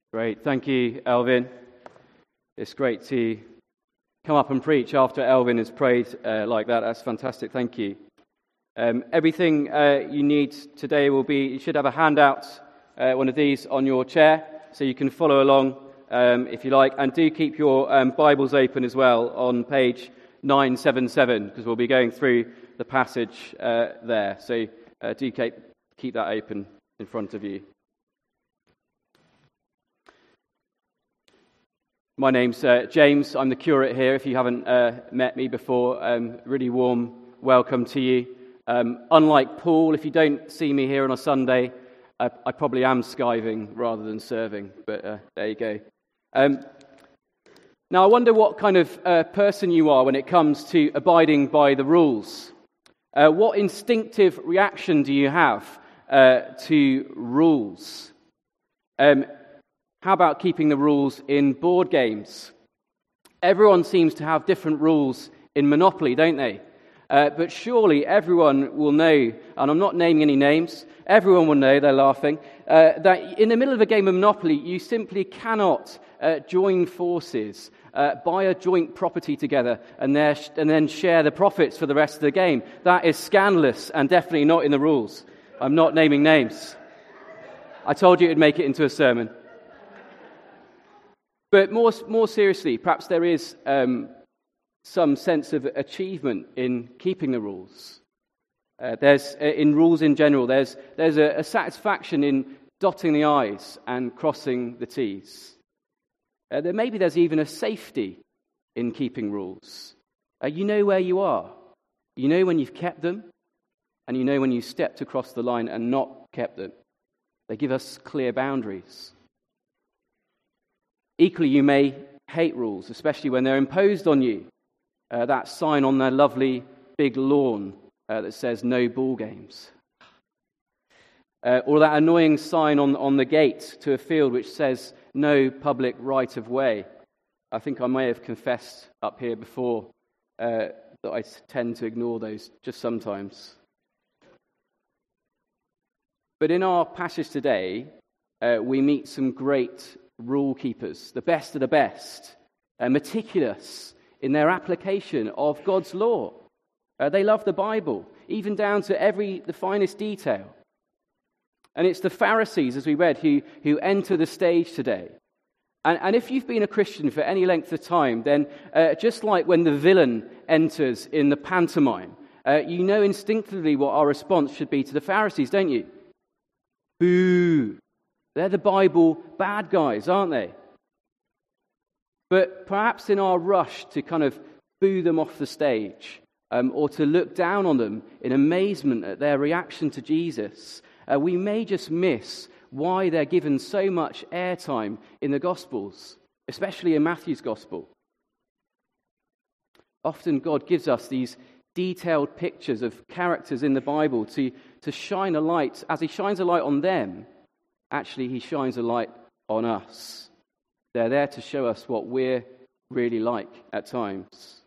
Great. Thank you, Elvin. It's great to come up and preach after Elvin has prayed like that. That's fantastic. Thank you. Everything you need today you should have a handout, one of these on your chair, so you can follow along if you like. And do keep your Bibles open as well on page 977, because we'll be going through the passage there. So do keep that open in front of you. My name's James. I'm the curate here. If you haven't met me before, really warm welcome to you. Unlike Paul, if you don't see me here on a Sunday, I probably am skiving rather than serving, but there you go. Now, I wonder what kind of person you are when it comes to abiding by the rules. What instinctive reaction do you have to rules? How about keeping the rules in board games? Everyone seems to have different rules in Monopoly, don't they? But surely everyone will know, and I'm not naming any names, everyone will know, they're laughing, that in the middle of a game of Monopoly, you simply cannot join forces, buy a joint property together, and then share the profits for the rest of the game. That is scandalous and definitely not in the rules. I'm not naming names. I told you it would make it into a sermon. But more seriously, perhaps there is some sense of achievement in keeping the rules. There's in rules in general. There's a satisfaction in dotting the I's and crossing the T's. Maybe there's even a safety in keeping rules. You know where you are. You know when you've kept them, and you know when you stepped across the line and not kept them. They give us clear boundaries. Equally, you may hate rules, especially when they're imposed on you. That sign on their lovely big lawn that says no ball games. Or that annoying sign on the gate to a field which says no public right of way. I think I may have confessed up here before that I tend to ignore those just sometimes. But in our passage today, we meet some great rule keepers, the best of the best, meticulous in their application of God's law. They love the Bible, even down to the finest detail. And it's the Pharisees, as we read, who enter the stage today. And if you've been a Christian for any length of time, then just like when the villain enters in the pantomime, you know instinctively what our response should be to the Pharisees, don't you? Boo! They're the Bible bad guys, aren't they? But perhaps in our rush to kind of boo them off the stage, or to look down on them in amazement at their reaction to Jesus, we may just miss why they're given so much airtime in the Gospels, especially in Matthew's Gospel. Often God gives us these detailed pictures of characters in the Bible to shine a light. As he shines a light on them, actually he shines a light on us. They're there to show us what we're really like at times.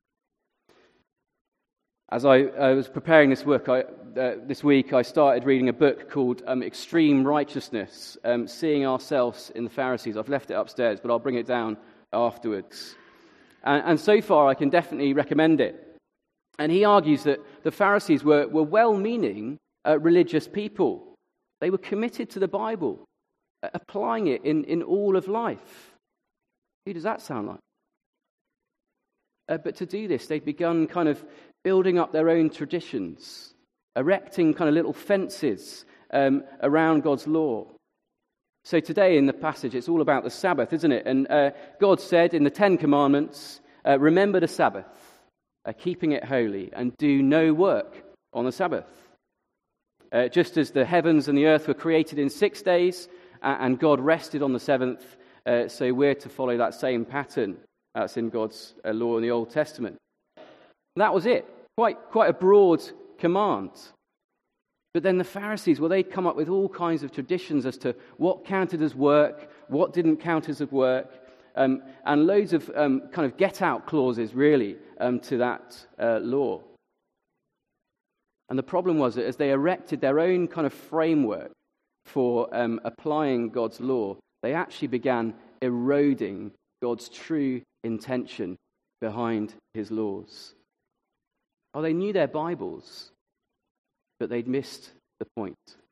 As I was preparing this work this week, I started reading a book called Extreme Righteousness, Seeing Ourselves in the Pharisees. I've left it upstairs, but I'll bring it down afterwards. And so far, I can definitely recommend it. And he argues that the Pharisees were well-meaning religious people. They were committed to the Bible, applying it in all of life. Who does that sound like? But to do this, they've begun kind of building up their own traditions, erecting kind of little fences around God's law. So today in the passage, it's all about the Sabbath, isn't it? And God said in the Ten Commandments, remember the Sabbath, keeping it holy, and do no work on the Sabbath. Just as the heavens and the earth were created in 6 days, and God rested on the seventh, so we're to follow that same pattern. That's in God's law in the Old Testament. That was it. Quite a broad command. But then the Pharisees, well, they'd come up with all kinds of traditions as to what counted as work, what didn't count as work, and loads of kind of get-out clauses, really, to that law. And the problem was that as they erected their own kind of framework for applying God's law, they actually began eroding God's true intention behind his laws. Oh, they knew their Bibles, but they'd missed the point.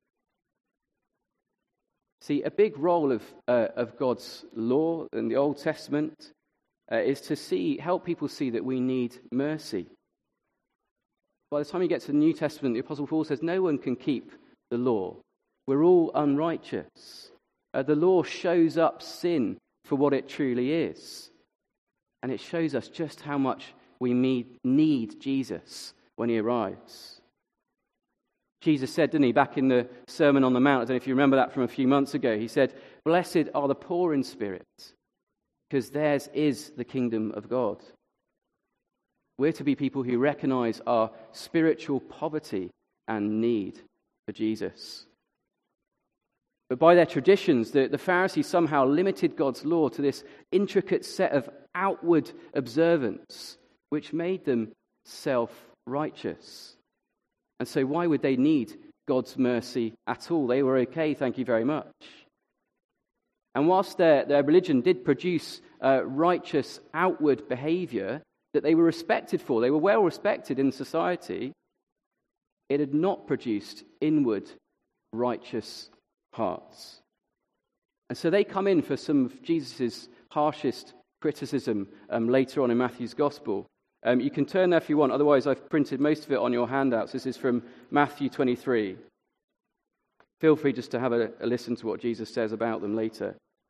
See, a big role of God's law in the Old Testament is to help people see that we need mercy. By the time you get to the New Testament, the Apostle Paul says no one can keep the law. We're all unrighteous. The law shows up sin for what it truly is. And it shows us just how much we need Jesus when he arrives. Jesus said, didn't he, back in the Sermon on the Mount, I don't know if you remember that from a few months ago, he said, "Blessed are the poor in spirit, because theirs is the kingdom of God." We're to be people who recognize our spiritual poverty and need for Jesus. But by their traditions, the Pharisees somehow limited God's law to this intricate set of outward observance, which made them self-righteous. And so why would they need God's mercy at all? They were okay, thank you very much. And whilst their religion did produce righteous outward behavior that they were respected for, they were well respected in society, it had not produced inward righteous hearts. And so they come in for some of Jesus' harshest criticism later on in Matthew's Gospel. You can turn there if you want, otherwise I've printed most of it on your handouts. This is from Matthew 23. Feel free just to have a listen to what Jesus says about them later.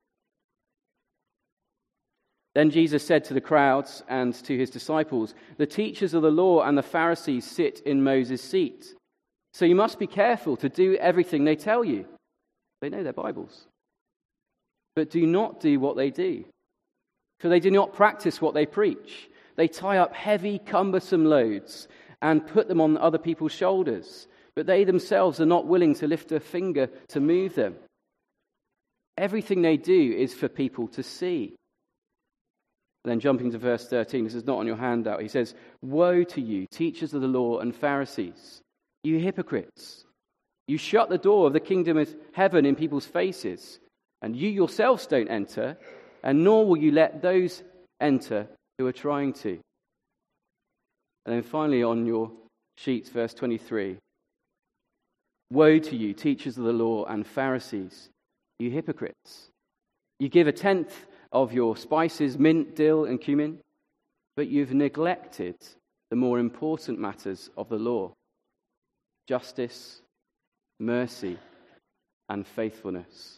Then Jesus said to the crowds and to his disciples, "The teachers of the law and the Pharisees sit in Moses' seat. So you must be careful to do everything they tell you." They know their Bibles. "But do not do what they do, for they do not practice what they preach. They tie up heavy, cumbersome loads and put them on other people's shoulders, but they themselves are not willing to lift a finger to move them. Everything they do is for people to see." And then jumping to verse 13, this is not on your handout, he says, "Woe to you, teachers of the law and Pharisees, you hypocrites! You shut the door of the kingdom of heaven in people's faces, and you yourselves don't enter, and nor will you let those enter who are trying to." And then finally on your sheets, verse 23. "Woe to you, teachers of the law and Pharisees, you hypocrites! You give 1/10 of your spices, mint, dill, and cumin, but you've neglected the more important matters of the law: justice, mercy, and faithfulness."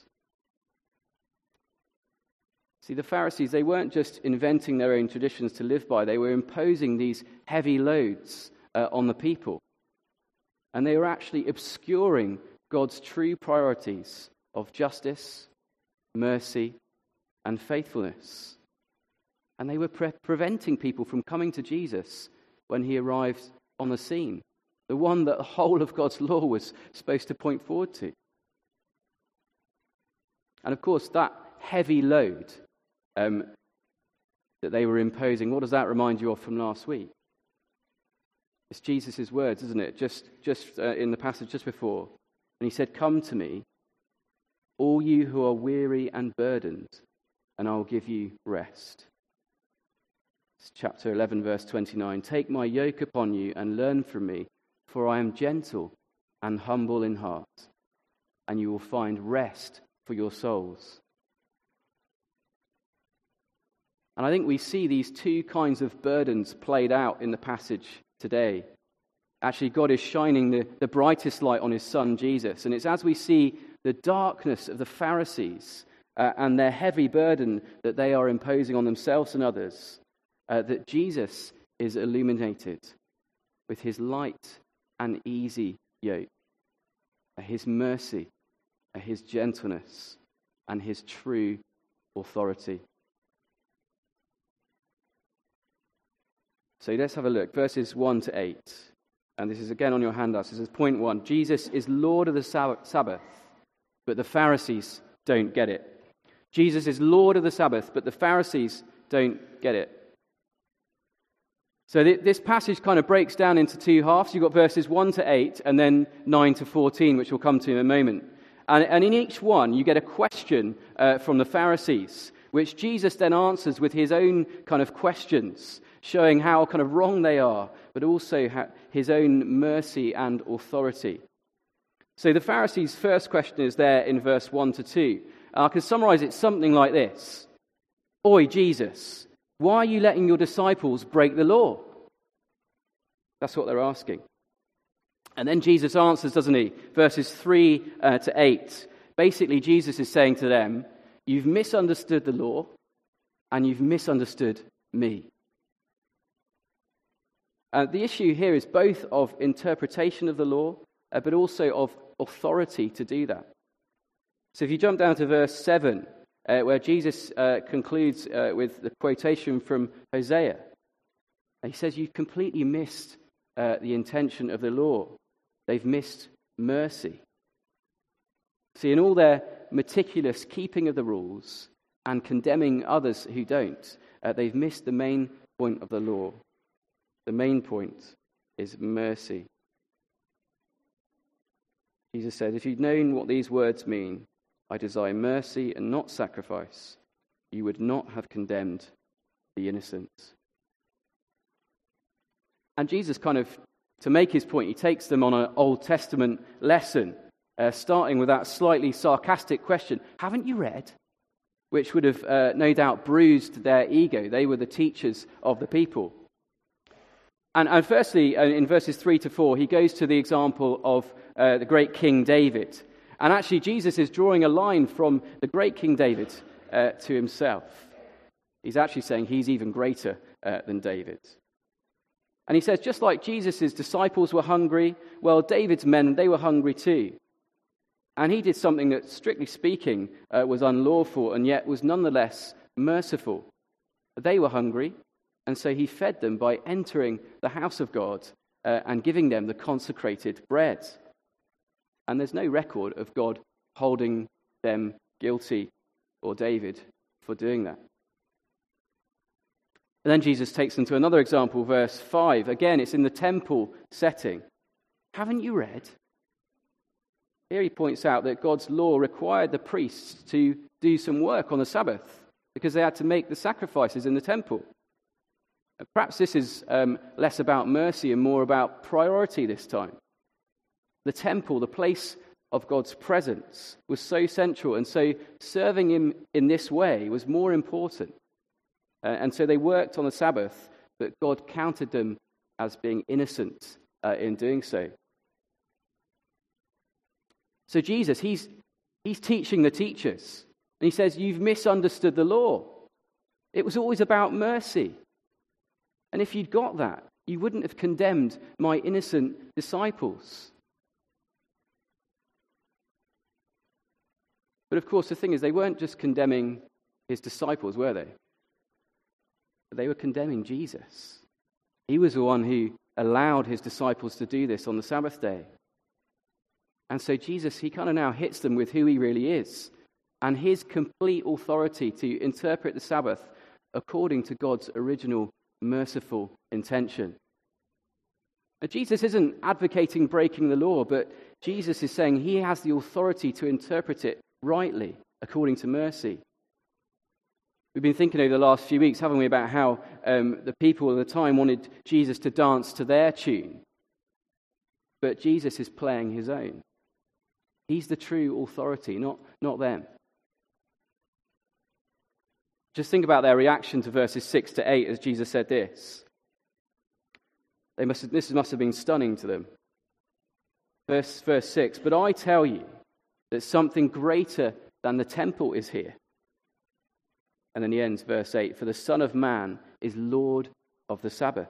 See, the Pharisees, they weren't just inventing their own traditions to live by, they were imposing these heavy loads on the people. And they were actually obscuring God's true priorities of justice, mercy, and faithfulness. And they were preventing people from coming to Jesus when he arrived on the scene, the one that the whole of God's law was supposed to point forward to. And of course, that heavy load that they were imposing, what does that remind you of from last week? It's Jesus' words, isn't it? Just in the passage just before. And he said, "Come to me, all you who are weary and burdened, and I'll give you rest." It's chapter 11, verse 29. "Take my yoke upon you and learn from me, for I am gentle and humble in heart, and you will find rest for your souls." And I think we see these two kinds of burdens played out in the passage today. Actually, God is shining the brightest light on his Son, Jesus. And it's as we see the darkness of the Pharisees and their heavy burden that they are imposing on themselves and others, that Jesus is illuminated with his light and easy yoke, his mercy, his gentleness, and his true authority. So let's have a look. Verses 1 to 8. And this is again on your handouts. This is point 1. Jesus is Lord of the Sabbath, but the Pharisees don't get it. Jesus is Lord of the Sabbath, but the Pharisees don't get it. So this passage kind of breaks down into two halves. You've got verses 1 to 8 and then 9 to 14, which we'll come to in a moment. And in each one, you get a question from the Pharisees, which Jesus then answers with his own kind of questions, showing how kind of wrong they are, but also his own mercy and authority. So the Pharisees' first question is there in verse 1 to 2. I can summarize it something like this. Oi, Jesus, why are you letting your disciples break the law? That's what they're asking. And then Jesus answers, doesn't he? Verses 3 to 8. Basically, Jesus is saying to them, you've misunderstood the law and you've misunderstood me. The issue here is both of interpretation of the law, but also of authority to do that. So if you jump down to verse 7, where Jesus concludes with the quotation from Hosea, he says, you've completely missed the intention of the law. They've missed mercy. See, in all their meticulous keeping of the rules and condemning others who don't, they've missed the main point of the law. The main point is mercy. Jesus said, if you'd known what these words mean, I desire mercy and not sacrifice, you would not have condemned the innocent. And Jesus kind of, to make his point, he takes them on an Old Testament lesson, starting with that slightly sarcastic question, haven't you read? Which would have no doubt bruised their ego. They were the teachers of the people. And firstly, in verses 3 to 4, he goes to the example of the great King David. And actually, Jesus is drawing a line from the great King David to himself. He's actually saying he's even greater than David. And he says, just like Jesus' disciples were hungry, well, David's men, they were hungry too. And he did something that, strictly speaking, was unlawful and yet was nonetheless merciful. They were hungry, and so he fed them by entering the house of God and giving them the consecrated bread. And there's no record of God holding them guilty or David for doing that. And then Jesus takes them to another example, verse 5. Again, it's in the temple setting. Haven't you read? Here he points out that God's law required the priests to do some work on the Sabbath because they had to make the sacrifices in the temple. Perhaps this is less about mercy and more about priority this time. The temple, the place of God's presence, was so central, and so serving him in this way was more important. And so they worked on the Sabbath, but God counted them as being innocent in doing so. So Jesus, he's teaching the teachers. And he says, you've misunderstood the law. It was always about mercy. And if you'd got that, you wouldn't have condemned my innocent disciples. But of course, the thing is, they weren't just condemning his disciples, were they? They were condemning Jesus. He was the one who allowed his disciples to do this on the Sabbath day. And so Jesus, he kind of now hits them with who he really is and his complete authority to interpret the Sabbath according to God's original merciful intention. Now, Jesus isn't advocating breaking the law, but Jesus is saying he has the authority to interpret it rightly according to mercy. We've been thinking over the last few weeks, haven't we, about how the people at the time wanted Jesus to dance to their tune. But Jesus is playing his own. He's the true authority, not them. Just think about their reaction to verses 6 to 8 as Jesus said this. This must have been stunning to them. Verse 6, but I tell you that something greater than the temple is here. And then he ends, verse 8, for the Son of Man is Lord of the Sabbath.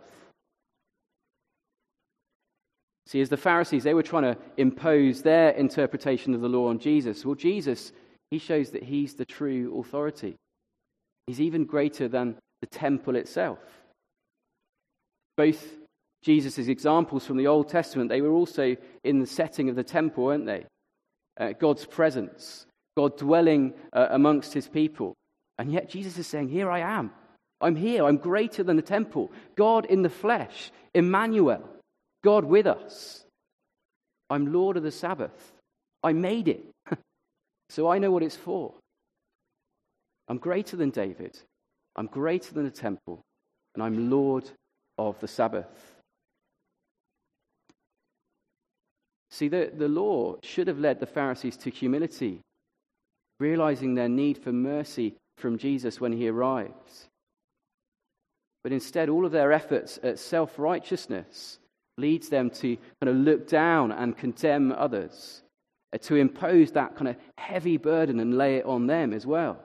See, as the Pharisees, they were trying to impose their interpretation of the law on Jesus. Well, Jesus, he shows that he's the true authority. He's even greater than the temple itself. Both Jesus' examples from the Old Testament, they were also in the setting of the temple, weren't they? God's presence, God dwelling amongst his people. And yet Jesus is saying, here I am. I'm here. I'm greater than the temple. God in the flesh, Emmanuel, God with us. I'm Lord of the Sabbath. I made it. So I know what it's for. I'm greater than David. I'm greater than the temple. And I'm Lord of the Sabbath. See, the law should have led the Pharisees to humility, realizing their need for mercy from Jesus when he arrives. But instead, all of their efforts at self-righteousness leads them to kind of look down and condemn others, to impose that kind of heavy burden and lay it on them as well.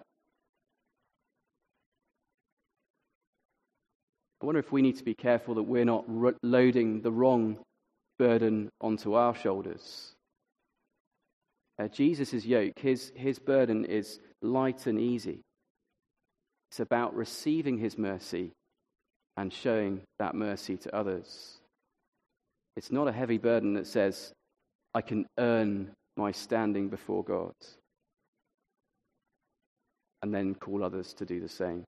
I wonder if we need to be careful that we're not loading the wrong burden onto our shoulders. Jesus' yoke, his burden is light and easy. It's about receiving his mercy and showing that mercy to others. It's not a heavy burden that says, I can earn my standing before God, and then call others to do the same.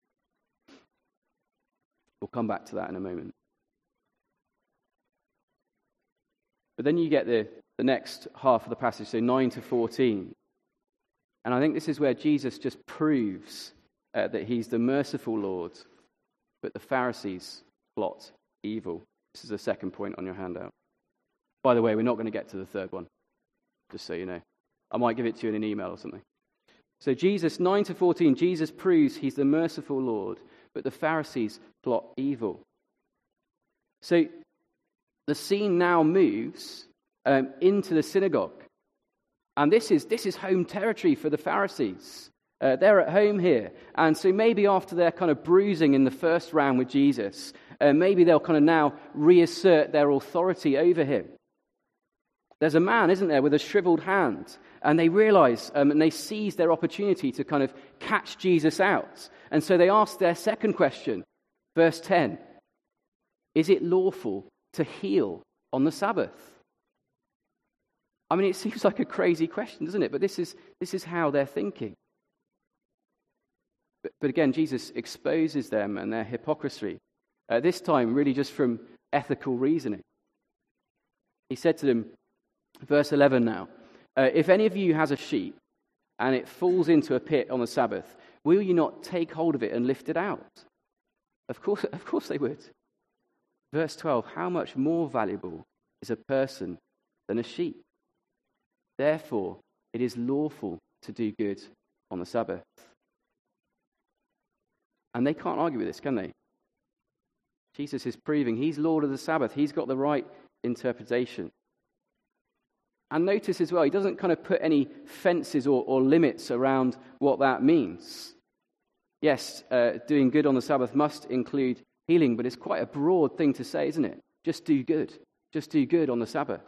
We'll come back to that in a moment. But then you get the next half of the passage, so 9 to 14. And I think this is where Jesus just proves that he's the merciful Lord, but the Pharisees plot evil. This is the second point on your handout. By the way, we're not going to get to the third one, just so you know. I might give it to you in an email or something. So Jesus, 9 to 14, Jesus proves he's the merciful Lord, but the Pharisees plot evil. So the scene now moves into the synagogue. And this is home territory for the Pharisees. They're at home here. And so maybe after their kind of bruising in the first round with Jesus, maybe they'll kind of now reassert their authority over him. There's a man, isn't there, with a shriveled hand. And they realize and they seize their opportunity to kind of catch Jesus out. And so they ask their second question, verse 10. Is it lawful to heal on the Sabbath? I mean, it seems like a crazy question, doesn't it? But this is how they're thinking. But again, Jesus exposes them and their hypocrisy. This time, really just from ethical reasoning. He said to them, verse 11 now, if any of you has a sheep and it falls into a pit on the Sabbath, will you not take hold of it and lift it out? Of course they would. Verse 12, how much more valuable is a person than a sheep? Therefore, it is lawful to do good on the Sabbath. And they can't argue with this, can they? Jesus is proving he's Lord of the Sabbath. He's got the right interpretation. And notice as well, he doesn't kind of put any fences or limits around what that means. Yes, doing good on the Sabbath must include healing, but it's quite a broad thing to say, isn't it? Just do good. Just do good on the Sabbath.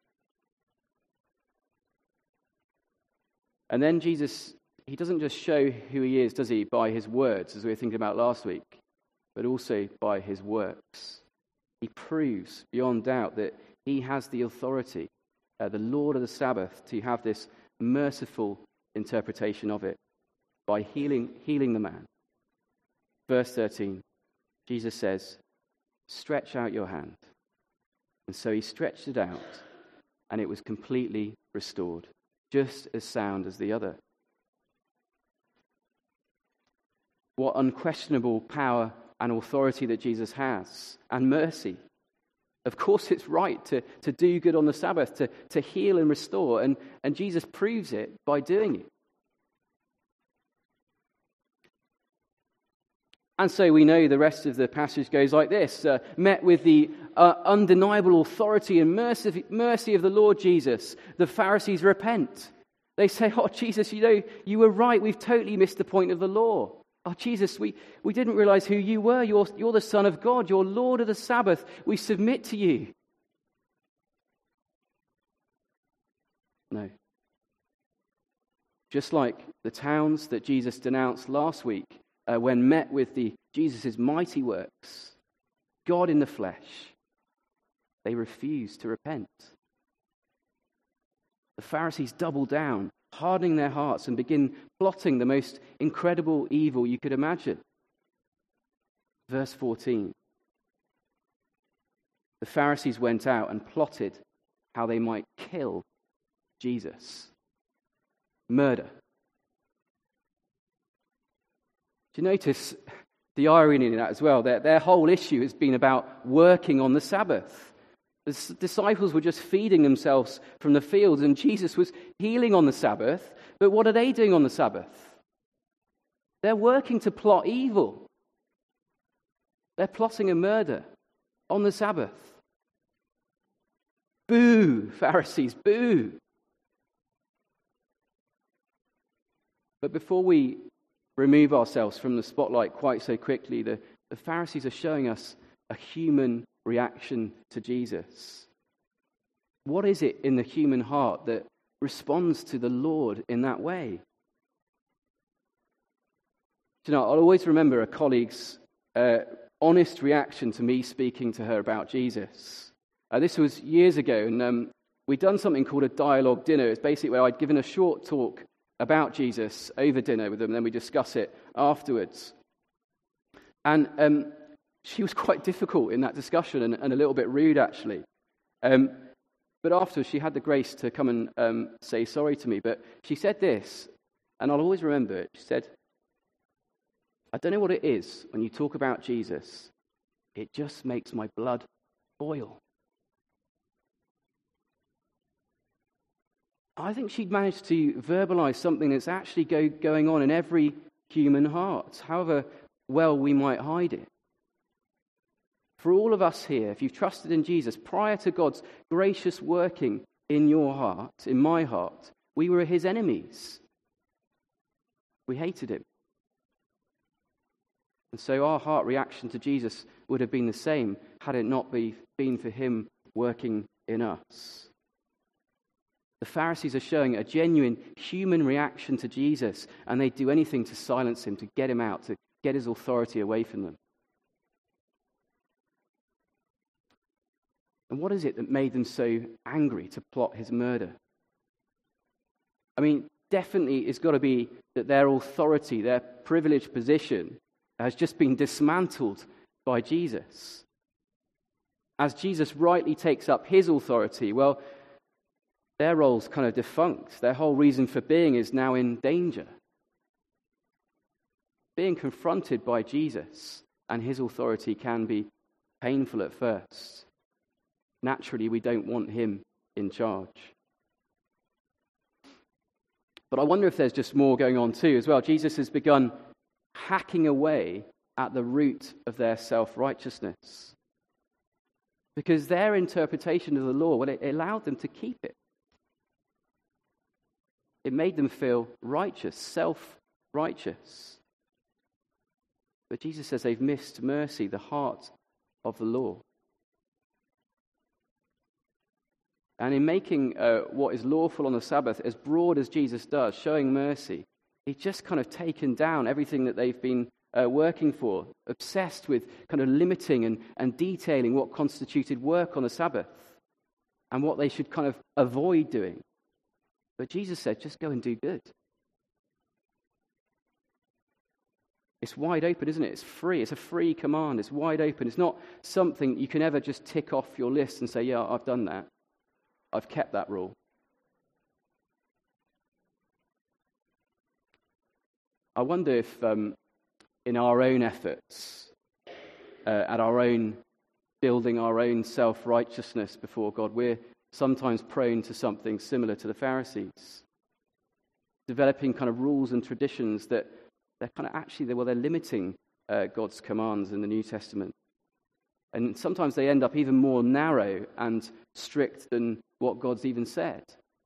And then Jesus, he doesn't just show who he is, does he, by his words, as we were thinking about last week, but also by his works. He proves beyond doubt that he has the authority, the Lord of the Sabbath, to have this merciful interpretation of it by healing the man. Verse 13, Jesus says, stretch out your hand. And so he stretched it out, and it was completely restored, just as sound as the other. What unquestionable power and authority that Jesus has, and mercy. Of course it's right to do good on the Sabbath, to heal and restore, and Jesus proves it by doing it. And so we know the rest of the passage goes like this. Met with the undeniable authority and mercy of the Lord Jesus, the Pharisees repent. They say, oh, Jesus, you were right. We've totally missed the point of the law. Oh, Jesus, we didn't realize who you were. You're the Son of God. You're Lord of the Sabbath. We submit to you. No. Just like the towns that Jesus denounced last week, when met with Jesus' mighty works, God in the flesh, they refused to repent. The Pharisees double down, hardening their hearts, and begin plotting the most incredible evil you could imagine. Verse 14. The Pharisees went out and plotted how they might kill Jesus. murder. Do you notice the irony in that as well? Their whole issue has been about working on the Sabbath. The disciples were just feeding themselves from the fields, and Jesus was healing on the Sabbath. But what are they doing on the Sabbath? They're working to plot evil. They're plotting a murder on the Sabbath. Boo, Pharisees, boo. But before we remove ourselves from the spotlight quite so quickly, the Pharisees are showing us a human reaction to Jesus. What is it in the human heart that responds to the Lord in that way? Do you know, I'll always remember a colleague's honest reaction to me speaking to her about Jesus. This was years ago, and we'd done something called a dialogue dinner. It's basically where I'd given a short talk about Jesus over dinner with them, and then we discuss it afterwards. And she was quite difficult in that discussion and a little bit rude, actually. But afterwards, she had the grace to come and say sorry to me. But she said this, and I'll always remember it. She said, "I don't know what it is when you talk about Jesus. It just makes my blood boil." I think she'd managed to verbalize something that's actually going on in every human heart, however well we might hide it. For all of us here, if you've trusted in Jesus, prior to God's gracious working in your heart, in my heart, we were his enemies. We hated him. And so our heart reaction to Jesus would have been the same had it not been for him working in us. The Pharisees are showing a genuine human reaction to Jesus, and they'd do anything to silence him, to get him out, to get his authority away from them. And what is it that made them so angry to plot his murder? I mean, definitely it's got to be that their authority, their privileged position, has just been dismantled by Jesus. As Jesus rightly takes up his authority, well, their role's kind of defunct. Their whole reason for being is now in danger. Being confronted by Jesus and his authority can be painful at first. Naturally, we don't want him in charge. But I wonder if there's just more going on too as well. Jesus has begun hacking away at the root of their self-righteousness. Because their interpretation of the law, well, it allowed them to keep it. It made them feel righteous, self-righteous. But Jesus says they've missed mercy, the heart of the law. And in making what is lawful on the Sabbath as broad as Jesus does, showing mercy, he's just kind of taken down everything that they've been working for, obsessed with kind of limiting and detailing what constituted work on the Sabbath and what they should kind of avoid doing. But Jesus said, just go and do good. It's wide open, isn't it? It's free. It's a free command. It's wide open. It's not something you can ever just tick off your list and say, yeah, I've done that. I've kept that rule. I wonder if in our own efforts, at our own building our own self-righteousness before God, we're sometimes prone to something similar to the Pharisees. Developing kind of rules and traditions that they're kind of actually, they're limiting God's commands in the New Testament. And sometimes they end up even more narrow and strict than what God's even said.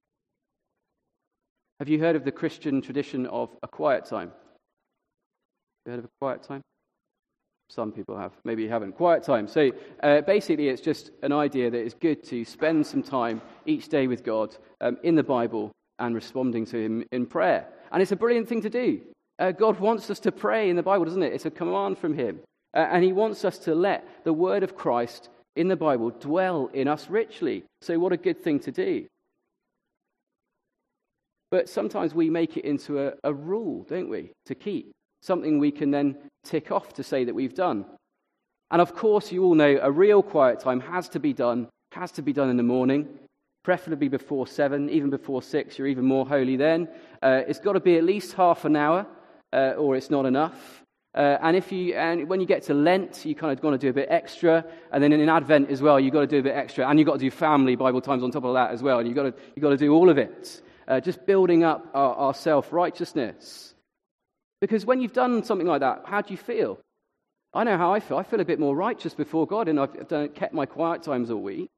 Have you heard of the Christian tradition of a quiet time? You heard of a quiet time? Some people have. Maybe you haven't. Quiet time. So basically it's just an idea that it's good to spend some time each day with God in the Bible and responding to him in prayer. And it's a brilliant thing to do. God wants us to pray in the Bible, doesn't it? It's a command from him. And he wants us to let the word of Christ in the Bible dwell in us richly. So what a good thing to do. But sometimes we make it into a rule, don't we, to keep. Something we can then tick off to say that we've done. And of course, you all know a real quiet time has to be done in the morning, preferably before 7, even before 6, you're even more holy then. It's got to be at least half an hour, or it's not enough. And when you get to Lent, you kind of want to do a bit extra, and then in Advent as well, you've got to do a bit extra, and you've got to do family Bible times on top of that as well, and you've got to do all of it, just building up our self-righteousness. Because when you've done something like that, how do you feel? I know how I feel. I feel a bit more righteous before God, and I've kept my quiet times all week.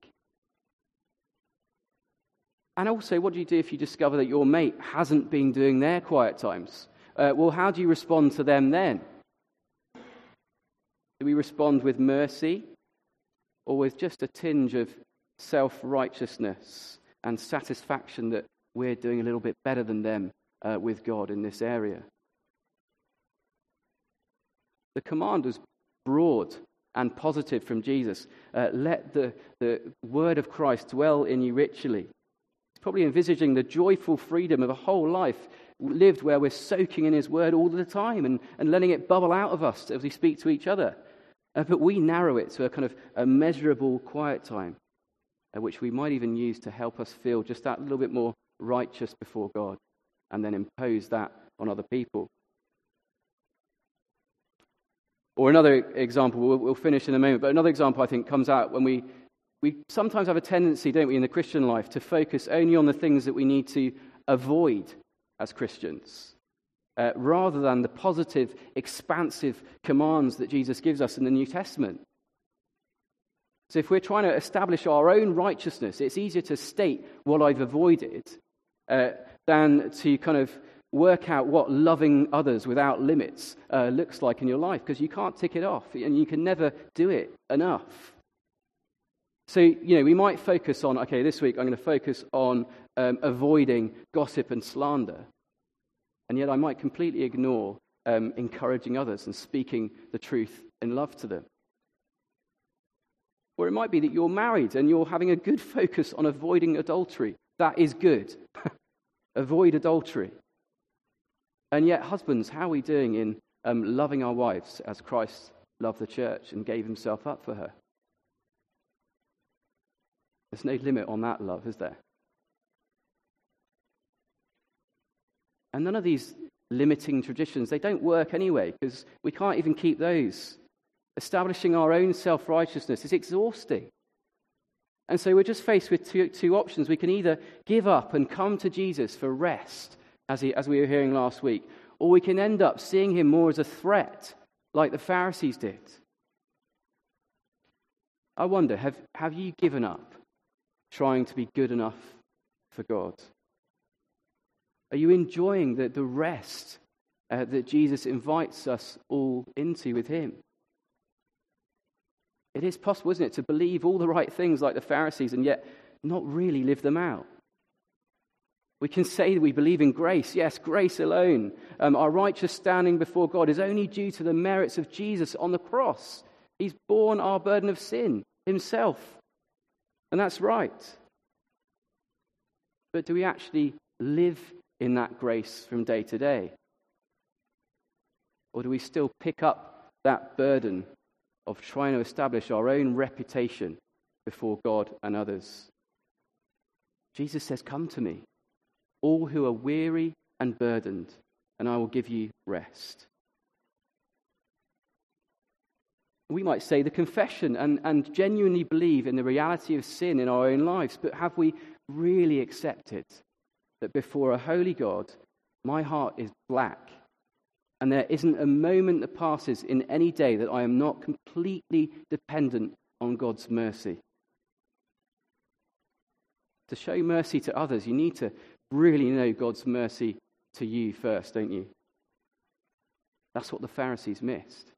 And also, what do you do if you discover that your mate hasn't been doing their quiet times? Well, how do you respond to them then? Do we respond with mercy, or with just a tinge of self-righteousness and satisfaction that we're doing a little bit better than them with God in this area? The command was broad and positive from Jesus. Let the word of Christ dwell in you richly. He's probably envisaging the joyful freedom of a whole life lived where we're soaking in his word all the time and letting it bubble out of us as we speak to each other. But we narrow it to a kind of a measurable quiet time, which we might even use to help us feel just that little bit more righteous before God, and then impose that on other people. Or another example, we'll finish in a moment, but another example I think comes out when we sometimes have a tendency, don't we, in the Christian life, to focus only on the things that we need to avoid as Christians, rather than the positive, expansive commands that Jesus gives us in the New Testament. So if we're trying to establish our own righteousness, it's easier to state what I've avoided than to kind of work out what loving others without limits looks like in your life, because you can't tick it off, and you can never do it enough. So, we might focus on, okay, this week I'm going to focus on avoiding gossip and slander. And yet I might completely ignore encouraging others and speaking the truth in love to them. Or it might be that you're married and you're having a good focus on avoiding adultery. That is good. Avoid adultery. And yet, husbands, how are we doing in loving our wives as Christ loved the church and gave himself up for her? There's no limit on that love, is there? And none of these limiting traditions, they don't work anyway, because we can't even keep those. Establishing our own self-righteousness is exhausting. And so we're just faced with two options. We can either give up and come to Jesus for rest, as we were hearing last week, or we can end up seeing him more as a threat, like the Pharisees did. I wonder, have you given up trying to be good enough for God? Are you enjoying the rest that Jesus invites us all into with him? It is possible, isn't it, to believe all the right things like the Pharisees and yet not really live them out. We can say that we believe in grace. Yes, grace alone. Our righteous standing before God is only due to the merits of Jesus on the cross. He's borne our burden of sin himself. And that's right. But do we actually live in that grace from day to day? Or do we still pick up that burden of trying to establish our own reputation before God and others? Jesus says, "Come to me, all who are weary and burdened, and I will give you rest." We might say the confession and genuinely believe in the reality of sin in our own lives, but have we really accepted that before a holy God, my heart is black, and there isn't a moment that passes in any day that I am not completely dependent on God's mercy? To show mercy to others, you need to really know God's mercy to you first, don't you? That's what the Pharisees missed.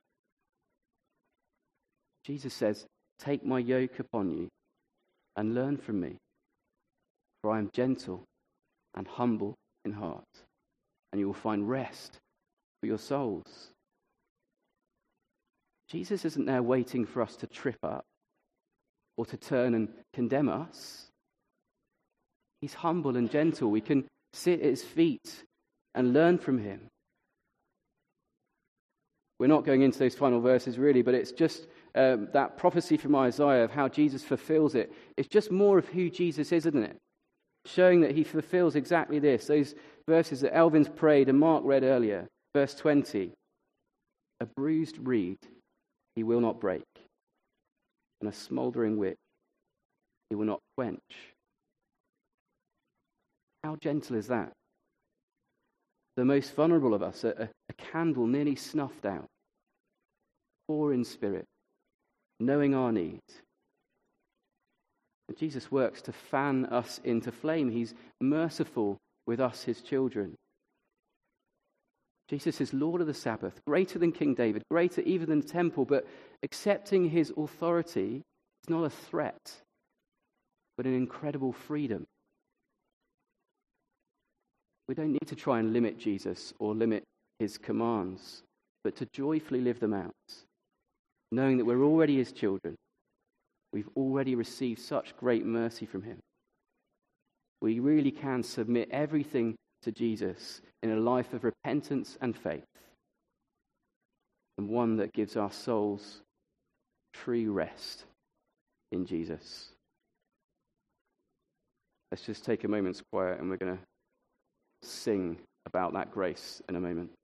Jesus says, "Take my yoke upon you and learn from me, for I am gentle and humble in heart, and you will find rest for your souls." Jesus isn't there waiting for us to trip up or to turn and condemn us. He's humble and gentle. We can sit at his feet and learn from him. We're not going into those final verses really, but it's just that prophecy from Isaiah of how Jesus fulfills it. It's just more of who Jesus is, isn't it? Showing that he fulfills exactly this. Those verses that Elvin's prayed and Mark read earlier. Verse 20. A bruised reed he will not break, and a smouldering wick he will not quench. How gentle is that? The most vulnerable of us, a candle nearly snuffed out, poor in spirit, knowing our needs. And Jesus works to fan us into flame. He's merciful with us, his children. Jesus is Lord of the Sabbath, greater than King David, greater even than the temple, but accepting his authority is not a threat, but an incredible freedom. We don't need to try and limit Jesus or limit his commands, but to joyfully live them out, knowing that we're already his children. We've already received such great mercy from him. We really can submit everything to Jesus in a life of repentance and faith, and one that gives our souls true rest in Jesus. Let's just take a moment's quiet, and we're going to sing about that grace in a moment.